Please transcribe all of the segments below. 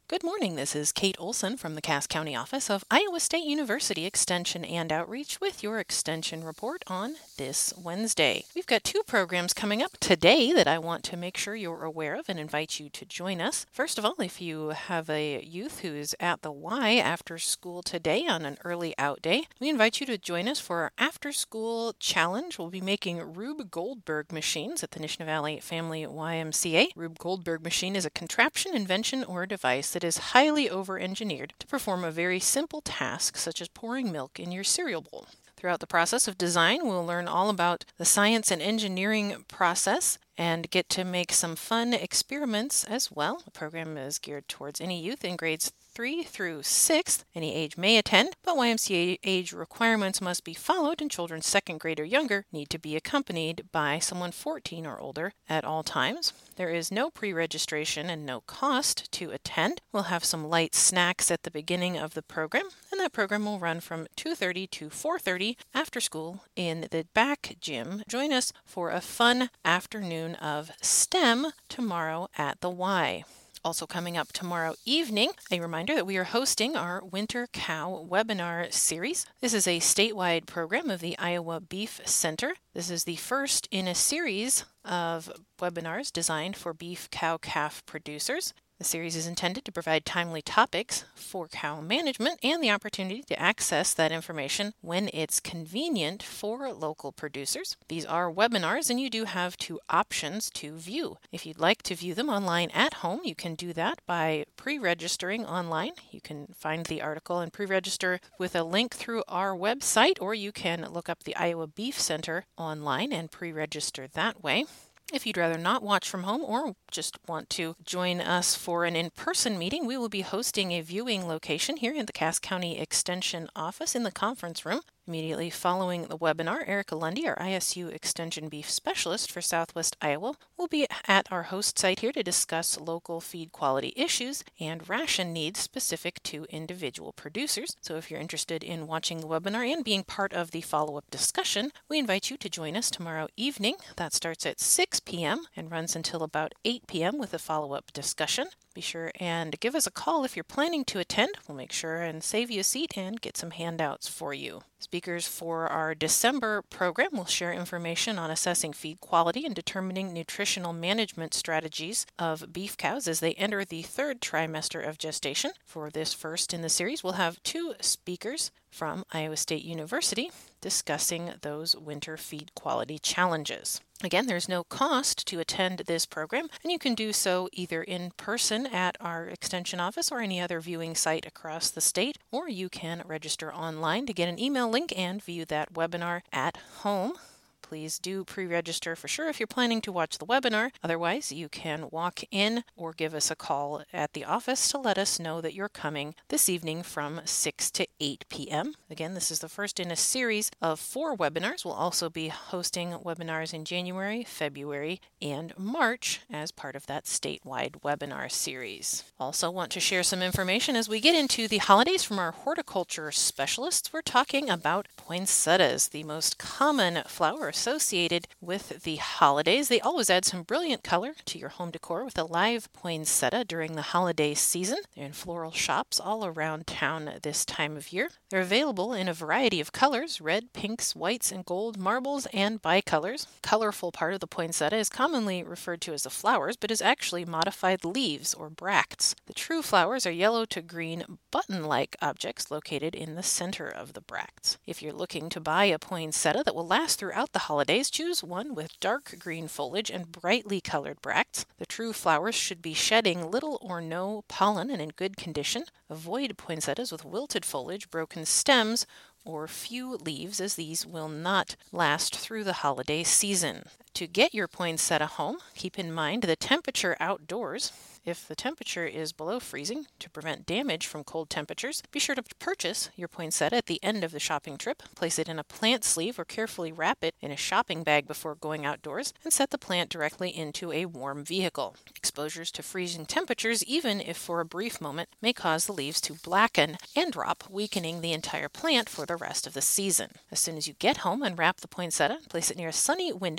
Good morning. This is Kate Olson from the Cass County office of Iowa State University Extension and Outreach with your Extension report on this Wednesday. We've got two programs coming up today that I want to make sure you're aware of and invite you to join us. First of all, if you have a youth who is at the Y after school today on an early out day, we invite you to join us for our after school challenge. We'll be making Rube Goldberg machines at the Nishnah Valley Family YMCA. Rube Goldberg machine is a contraption, invention, or device that is highly over-engineered to perform a very simple task such as pouring milk in your cereal bowl. Throughout the process of design, we'll learn all about the science and engineering process and get to make some fun experiments as well. The program is geared towards any youth in grades 3 through 6. Any age may attend, but YMCA age requirements must be followed, and children 2nd grade or younger need to be accompanied by someone 14 or older at all times. There is no pre-registration and no cost to attend. We'll have some light snacks at the beginning of the program, and that program will run from 2:30 to 4:30 after school in the back gym. Join us for a fun afternoon of STEM tomorrow at the Y. Also coming up tomorrow evening, a reminder that we are hosting our Winter Cow webinar series. This is a statewide program of the Iowa Beef Center. This is the first in a series of webinars designed for beef, cow, calf producers. The series is intended to provide timely topics for cow management and the opportunity to access that information when it's convenient for local producers. These are webinars, and you do have two options to view. If you'd like to view them online at home, you can do that by pre-registering online. You can find the article and pre-register with a link through our website, or you can look up the Iowa Beef Center online and pre-register that way. If you'd rather not watch from home or just want to join us for an in-person meeting, we will be hosting a viewing location here in the Cass County Extension office in the conference room. Immediately following the webinar, Erica Lundy, our ISU Extension Beef Specialist for Southwest Iowa, will be at our host site here to discuss local feed quality issues and ration needs specific to individual producers. So if you're interested in watching the webinar and being part of the follow-up discussion, we invite you to join us tomorrow evening. That starts at 6 p.m. and runs until about 8 p.m. with a follow-up discussion. Be sure and give us a call if you're planning to attend. We'll make sure and save you a seat and get some handouts for you. Speakers for our December program will share information on assessing feed quality and determining nutritional management strategies of beef cows as they enter the 3rd trimester of gestation. For this first in the series, we'll have two speakers from Iowa State University discussing those winter feed quality challenges. Again, there's no cost to attend this program, and you can do so either in person at our Extension office or any other viewing site across the state, or you can register online to get an email link and view that webinar at home. Please do pre-register for sure if you're planning to watch the webinar. Otherwise, you can walk in or give us a call at the office to let us know that you're coming this evening from 6 to 8 p.m. Again, this is the first in a series of 4 webinars. We'll also be hosting webinars in January, February, and March as part of that statewide webinar series. Also want to share some information as we get into the holidays from our horticulture specialists. We're talking about poinsettias, the most common flower associated with the holidays. They always add some brilliant color to your home decor with a live poinsettia during the holiday season. They're in floral shops all around town this time of year. They're available in a variety of colors: red, pinks, whites, and gold, marbles, and bicolors. Colorful part of the poinsettia is commonly referred to as the flowers, but is actually modified leaves or bracts. The true flowers are yellow to green button-like objects located in the center of the bracts. If you're looking to buy a poinsettia that will last throughout the holidays, choose one with dark green foliage and brightly colored bracts. The true flowers should be shedding little or no pollen and in good condition. Avoid poinsettias with wilted foliage, broken stems, or few leaves, as these will not last through the holiday season. To get your poinsettia home, keep in mind the temperature outdoors. If the temperature is below freezing, to prevent damage from cold temperatures, be sure to purchase your poinsettia at the end of the shopping trip. Place it in a plant sleeve or carefully wrap it in a shopping bag before going outdoors, and set the plant directly into a warm vehicle. Exposures to freezing temperatures, even if for a brief moment, may cause the leaves to blacken and drop, weakening the entire plant for the rest of the season. As soon as you get home, unwrap the poinsettia, place it near a sunny window or another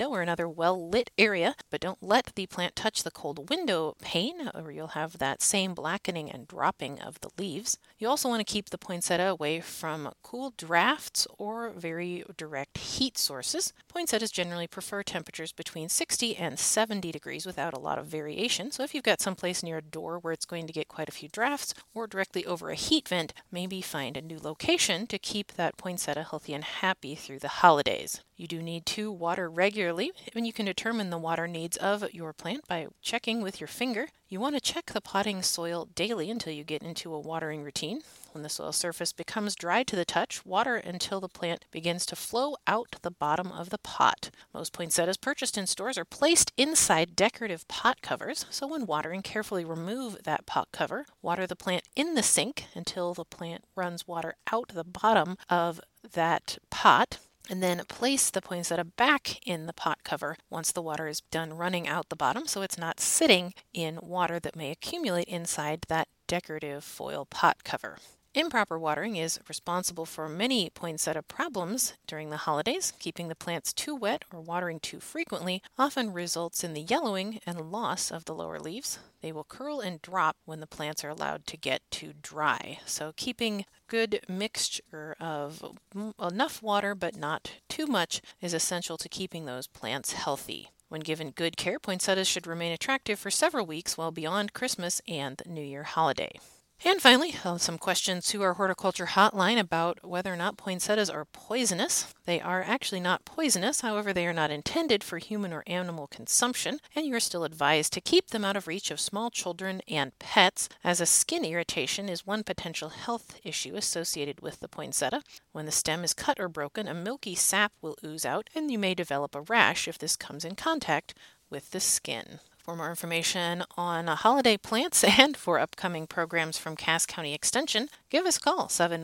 well-lit area, but don't let the plant touch the cold window pane or you'll have that same blackening and dropping of the leaves. You also want to keep the poinsettia away from cool drafts or very direct heat sources. Poinsettias generally prefer temperatures between 60 and 70 degrees without a lot of variation. So if you've got someplace near a door where it's going to get quite a few drafts or directly over a heat vent, maybe find a new location to keep that poinsettia healthy and happy through the holidays. You do need to water regularly, and you can determine the water needs of your plant by checking with your finger. You want to check the potting soil daily until you get into a watering routine. When the soil surface becomes dry to the touch, water until the plant begins to flow out the bottom of the pot. Most poinsettias purchased in stores are placed inside decorative pot covers, so when watering, carefully remove that pot cover. Water the plant in the sink until the plant runs water out the bottom of that pot. And then place the poinsettia back in the pot cover once the water is done running out the bottom so it's not sitting in water that may accumulate inside that decorative foil pot cover. Improper watering is responsible for many poinsettia problems during the holidays. Keeping the plants too wet or watering too frequently often results in the yellowing and loss of the lower leaves. They will curl and drop when the plants are allowed to get too dry. So keeping good mixture of enough water but not too much is essential to keeping those plants healthy. When given good care, poinsettias should remain attractive for several weeks well beyond Christmas and the New Year holiday. And finally, some questions to our horticulture hotline about whether or not poinsettias are poisonous. They are actually not poisonous, however, they are not intended for human or animal consumption, and you are still advised to keep them out of reach of small children and pets, as a skin irritation is one potential health issue associated with the poinsettia. When the stem is cut or broken, a milky sap will ooze out, and you may develop a rash if this comes in contact with the skin. For more information on holiday plants and for upcoming programs from Cass County Extension, give us a call,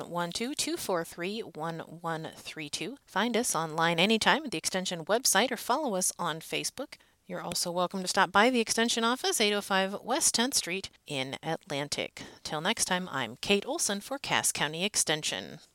712-243-1132. Find us online anytime at the Extension website or follow us on Facebook. You're also welcome to stop by the Extension office, 805 West 10th Street in Atlantic. Till next time, I'm Kate Olson for Cass County Extension.